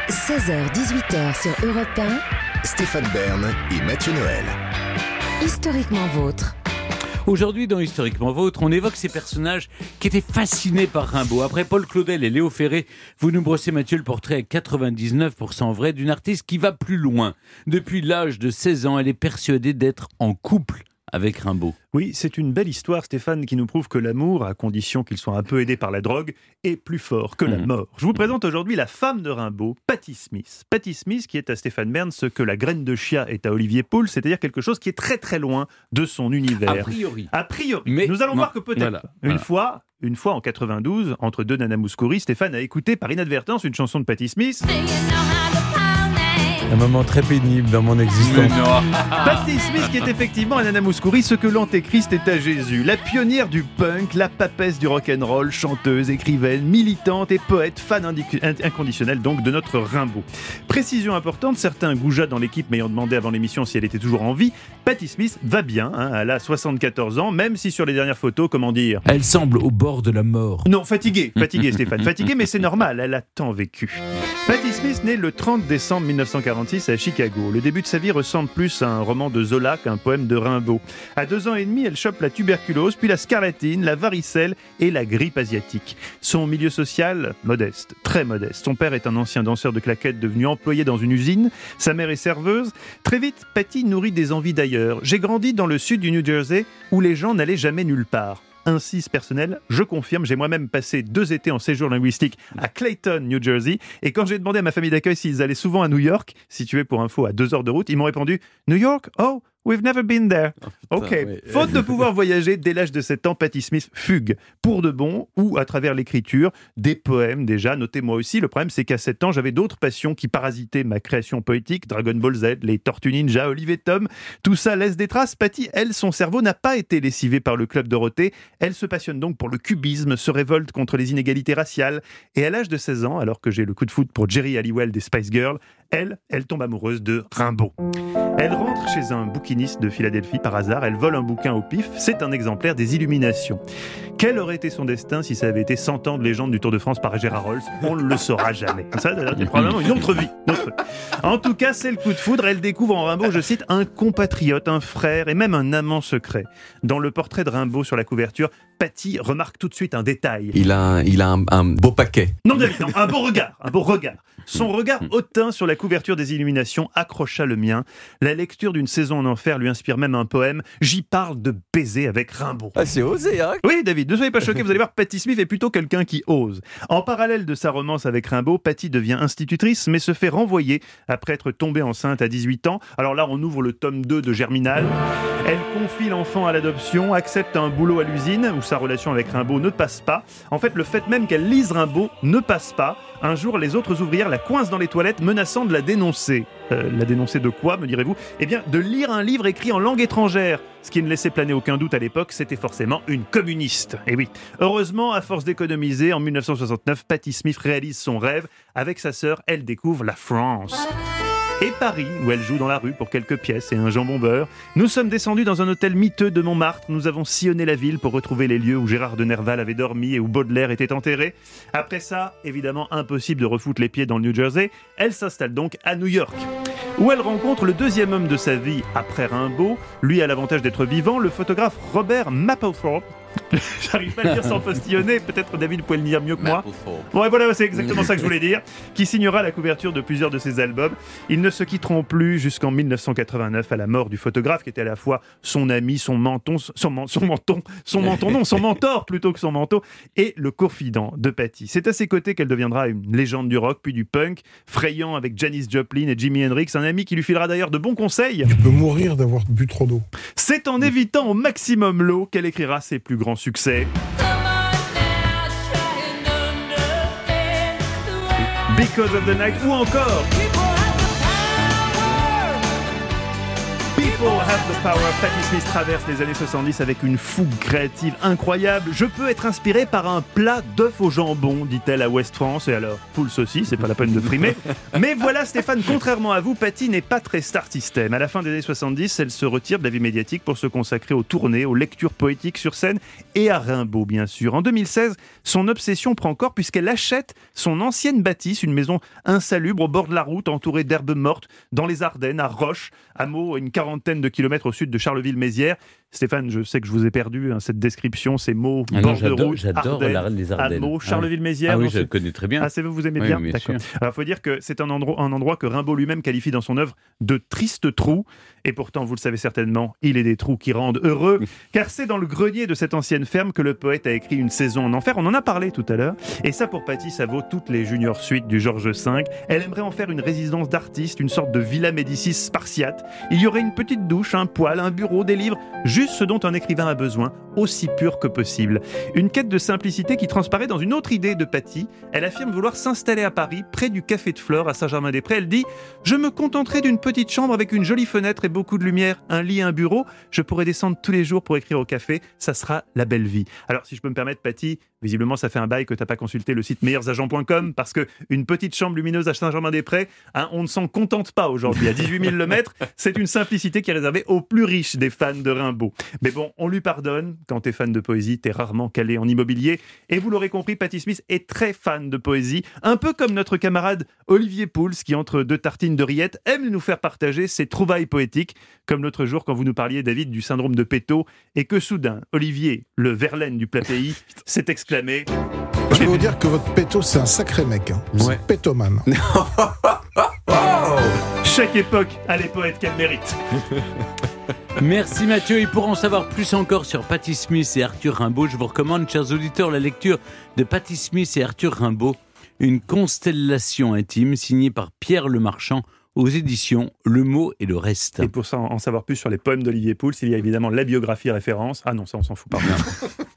16h-18h sur Europe 1. Stéphane Bern et Mathieu Noël. Historiquement vôtre. Aujourd'hui, dans Historiquement Vôtre, on évoque ces personnages qui étaient fascinés par Rimbaud. Après Paul Claudel et Léo Ferré, vous nous brossez, Mathieu, le portrait à 99% vrai d'une artiste qui va plus loin. Depuis l'âge de 16 ans, elle est persuadée d'être en couple avec Rimbaud. Oui, c'est une belle histoire, Stéphane, qui nous prouve que l'amour, à condition qu'il soit un peu aidé par la drogue, est plus fort que la mort. Je vous présente aujourd'hui la femme de Rimbaud, Patti Smith. Patti Smith qui est à Stéphane Bern ce que la graine de chia est à Olivier Paul, c'est-à-dire quelque chose qui est très très loin de son univers. A priori. Mais nous allons voir que peut-être Une fois en 92, entre deux Nana Mouskouri, Stéphane a écouté par inadvertance une chanson de Patti Smith. Un moment très pénible dans mon existence. Patti Smith qui est effectivement à Nana Mouskouri ce que l'antéchrist est à Jésus. La pionnière du punk, la papesse du rock'n'roll, chanteuse, écrivaine, militante et poète, fan inconditionnel donc de notre Rimbaud. Précision importante, certains goujats dans l'équipe m'ayant demandé avant l'émission si elle était toujours en vie, Patti Smith va bien, elle a 74 ans, même si sur les dernières photos, comment dire, elle semble au bord de la mort. Non, fatiguée Stéphane, fatiguée, mais c'est normal, elle a tant vécu. Patti Smith naît le 30 décembre 1946 à Chicago. Le début de sa vie ressemble plus à un roman de Zola qu'un poème de Rimbaud. À 2 ans et demi, elle chope la tuberculose, puis la scarlatine, la varicelle et la grippe asiatique. Son milieu social, modeste, très modeste. Son père est un ancien danseur de claquettes devenu employé dans une usine. Sa mère est serveuse. Très vite, Patti nourrit des envies d'ailleurs. J'ai grandi dans le sud du New Jersey où les gens n'allaient jamais nulle part. Insiste personnel, je confirme, j'ai moi-même passé 2 étés en séjour linguistique à Clayton, New Jersey, et quand j'ai demandé à ma famille d'accueil s'ils allaient souvent à New York, situé pour info à 2 heures de route, ils m'ont répondu « New York? Oh, we've never been there. » Ok. Oui. Faute de pouvoir voyager, dès l'âge de 7 ans, Patti Smith fugue. Pour de bon, ou à travers l'écriture, des poèmes déjà, notez-moi aussi. Le problème, c'est qu'à 7 ans, j'avais d'autres passions qui parasitaient ma création poétique. Dragon Ball Z, les Tortues Ninja, Olive et Tom. Tout ça laisse des traces. Patti, elle, son cerveau n'a pas été lessivé par le club Dorothée. Elle se passionne donc pour le cubisme, se révolte contre les inégalités raciales. Et à l'âge de 16 ans, alors que j'ai le coup de foot pour Jerry Halliwell des Spice Girls, elle tombe amoureuse de Rimbaud. Elle rentre chez un bouquiniste de Philadelphie par hasard, elle vole un bouquin au pif, c'est un exemplaire des Illuminations. Quel aurait été son destin si ça avait été 100 ans de légende du Tour de France par Gérard Rolls? On ne le saura jamais. Ça, c'est probablement une autre vie. En tout cas, c'est le coup de foudre, elle découvre en Rimbaud, je cite, un compatriote, un frère et même un amant secret. Dans le portrait de Rimbaud sur la couverture, Patti remarque tout de suite un détail. Il a un beau paquet. Non, David, non, un beau regard. Son regard hautain sur la couverture des Illuminations accrocha le mien. La lecture d'une saison en enfer lui inspire même un poème. J'y parle de baiser avec Rimbaud. Ah, c'est osé, hein? Oui, David, ne soyez pas choqués, vous allez voir, Patti Smith est plutôt quelqu'un qui ose. En parallèle de sa romance avec Rimbaud, Patti devient institutrice, mais se fait renvoyer après être tombée enceinte à 18 ans. Alors là, on ouvre le tome 2 de Germinal. Elle confie l'enfant à l'adoption, accepte un boulot à l'usine où sa relation avec Rimbaud ne passe pas. En fait, le fait même qu'elle lise Rimbaud ne passe pas. Un jour, les autres ouvrières la coincent dans les toilettes, menaçant de la dénoncer. La dénoncer de quoi, me direz-vous? Eh bien, de lire un livre écrit en langue étrangère. Ce qui ne laissait planer aucun doute à l'époque, c'était forcément une communiste. Et oui, heureusement, à force d'économiser, en 1969, Patti Smith réalise son rêve. Avec sa sœur, elle découvre la France. Et Paris, où elle joue dans la rue pour quelques pièces et un jambon beurre. Nous sommes descendus dans un hôtel miteux de Montmartre. Nous avons sillonné la ville pour retrouver les lieux où Gérard de Nerval avait dormi et où Baudelaire était enterré. Après ça, évidemment impossible de refoutre les pieds dans le New Jersey. Elle s'installe donc à New York, où elle rencontre le deuxième homme de sa vie après Rimbaud. Lui a l'avantage d'être vivant, le photographe Robert Mapplethorpe. J'arrive pas à le dire sans postillonner, peut-être David pouvait le dire mieux que moi. Ouais, voilà, c'est exactement ça que je voulais dire. Qui signera la couverture de plusieurs de ses albums. Ils ne se quitteront plus jusqu'en 1989 à la mort du photographe qui était à la fois son ami, son mentor plutôt que son manteau, et le confident de Patti. C'est à ses côtés qu'elle deviendra une légende du rock puis du punk, frayant avec Janis Joplin et Jimi Hendrix, un ami qui lui filera d'ailleurs de bons conseils. Tu peux mourir d'avoir bu trop d'eau. C'est en évitant au maximum l'eau qu'elle écrira ses plus grands succès. Because of the Night ou encore People have the power. Patti Smith traverse les années 70 avec une fougue créative incroyable. Je peux être inspirée par un plat d'œufs au jambon, dit-elle à Ouest France. Et alors, poules aussi, c'est pas la peine de frimer. Mais voilà Stéphane, contrairement à vous, Patti n'est pas très star system. À la fin des années 70, elle se retire de la vie médiatique pour se consacrer aux tournées, aux lectures poétiques sur scène et à Rimbaud, bien sûr. En 2016, son obsession prend corps puisqu'elle achète son ancienne bâtisse, une maison insalubre au bord de la route, entourée d'herbes mortes, dans les Ardennes, à Roche, hameau à une quarantaine de kilomètres au sud de Charleville-Mézières. Stéphane, je sais que je vous ai perdu, cette description, ces mots, bord de route, j'adore Ardennes, les Ardennes. hameau, Charleville-Mézières. Ah oui, je le connais très bien. Ah, c'est vous aimez Oui, bien, bien d'accord. sûr. Alors, il faut dire que c'est un endroit que Rimbaud lui-même qualifie dans son œuvre de triste trou. Et pourtant, vous le savez certainement, il est des trous qui rendent heureux, car c'est dans le grenier de cette ancienne ferme que le poète a écrit Une saison en enfer. On en a parlé tout à l'heure. Et ça, pour Patti, ça vaut toutes les junior suites du Georges V. Elle aimerait en faire une résidence d'artiste, une sorte de Villa Médicis spartiate. Il y aurait une petite douche, un poêle, un bureau, des livres, juste ce dont un écrivain a besoin, aussi pur que possible. Une quête de simplicité qui transparaît dans une autre idée de Patti. Elle affirme vouloir s'installer à Paris, près du Café de Flore, à Saint-Germain-des-Prés. Elle dit « Je me contenterai d'une petite chambre avec une jolie fenêtre et beaucoup de lumière, un lit, un bureau. Je pourrai descendre tous les jours pour écrire au café. Ça sera la belle vie. » Alors, si je peux me permettre, Patti, visiblement, ça fait un bail que tu n'as pas consulté le site meilleursagents.com parce qu'une petite chambre lumineuse à Saint-Germain-des-Prés, on ne s'en contente pas aujourd'hui. À 18 000 le mètre, c'est une simplicité qui est réservée aux plus riches des fans de Rimbaud. Mais bon, on lui pardonne. Quand t'es fan de poésie, t'es rarement calé en immobilier. Et vous l'aurez compris, Patti Smith est très fan de poésie. Un peu comme notre camarade Olivier Pouls, qui entre deux tartines de rillettes aime nous faire partager ses trouvailles poétiques. Comme l'autre jour quand vous nous parliez, David, du syndrome de Péto. Et que soudain, Olivier, le Verlaine du plat pays, s'est exclamé... Je peux vous dire que votre péto, c'est un sacré mec. Hein. Ouais. C'est pétoman. Chaque époque a les poètes qu'elle mérite. Merci Mathieu, et pour en savoir plus encore sur Patti Smith et Arthur Rimbaud, je vous recommande, chers auditeurs, la lecture de Patti Smith et Arthur Rimbaud, une constellation intime signée par Pierre Lemarchand aux éditions Le Mot et le Reste. Et pour ça, en savoir plus sur les poèmes d'Olivier Pouls, il y a évidemment la biographie référence. Ah non, ça on s'en fout, pardon.